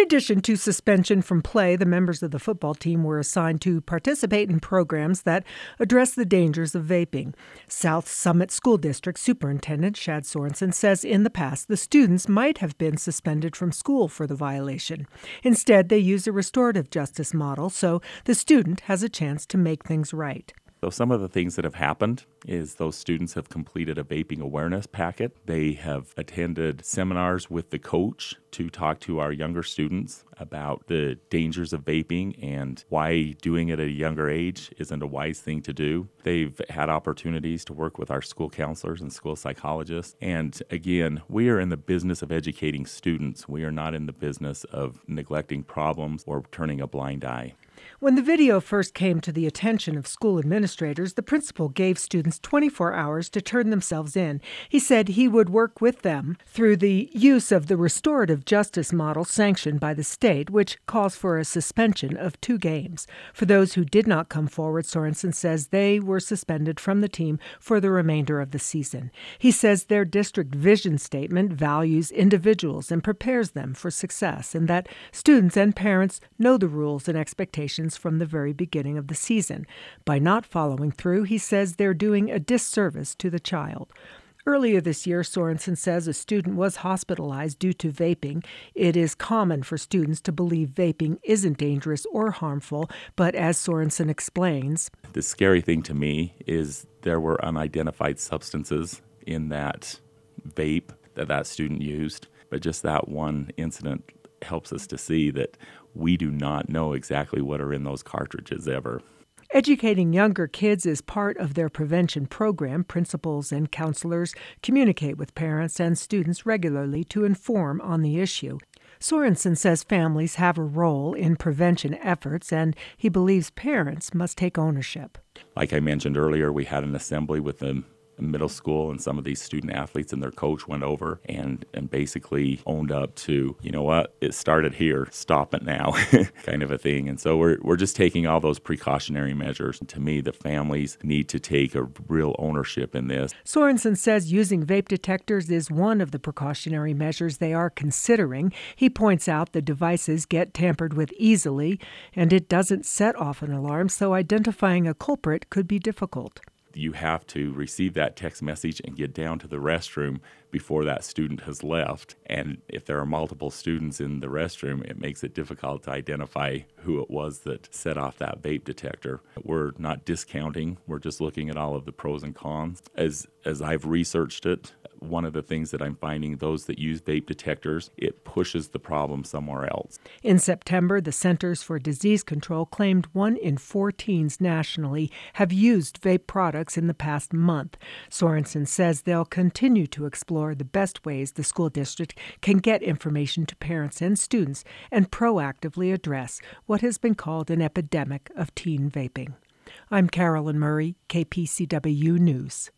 addition to suspension from play, the members of the football team were assigned to participate in programs that address the dangers of vaping. South Summit School District Superintendent Shad Sorensen says in the past the students might have been suspended from school for the violation. Instead, they use a restorative justice model, so the student has a chance to make things right. So some of the things that have happened is those students have completed a vaping awareness packet. They have attended seminars with the coach to talk to our younger students about the dangers of vaping and why doing it at a younger age isn't a wise thing to do. They've had opportunities to work with our school counselors and school psychologists. And again, we are in the business of educating students. We are not in the business of neglecting problems or turning a blind eye. When the video first came to the attention of school administrators, the principal gave students 24 hours to turn themselves in. He said he would work with them through the use of the restorative justice model sanctioned by the state, which calls for a suspension of 2 games. For those who did not come forward, Sorensen says they were suspended from the team for the remainder of the season. He says their district vision statement values individuals and prepares them for success, and that students and parents know the rules and expectations from the very beginning of the season. By not following through, he says they're doing a disservice to the child. Earlier this year, Sorensen says a student was hospitalized due to vaping. It is common for students to believe vaping isn't dangerous or harmful, but as Sorensen explains, the scary thing to me is there were unidentified substances in that vape that student used, but just that one incident helps us to see that we do not know exactly what are in those cartridges ever. Educating younger kids is part of their prevention program. Principals and counselors communicate with parents and students regularly to inform on the issue. Sorensen says families have a role in prevention efforts, and he believes parents must take ownership. Like I mentioned earlier, we had an assembly with the middle school, and some of these student athletes and their coach went over and basically owned up to, you know what, it started here, stop it now, kind of a thing. And so we're just taking all those precautionary measures. And to me, the families need to take a real ownership in this. Sorensen says using vape detectors is one of the precautionary measures they are considering. He points out the devices get tampered with easily, and it doesn't set off an alarm, so identifying a culprit could be difficult. You have to receive that text message and get down to the restroom before that student has left. And if there are multiple students in the restroom, it makes it difficult to identify who it was that set off that vape detector. We're not discounting. We're just looking at all of the pros and cons. As I've researched it, one of the things that I'm finding, those that use vape detectors, it pushes the problem somewhere else. In September, the Centers for Disease Control claimed 1 in 4 teens nationally have used vape products in the past month. Sorensen says they'll continue to explore the best ways the school district can get information to parents and students and proactively address what has been called an epidemic of teen vaping. I'm Carolyn Murray, KPCW News.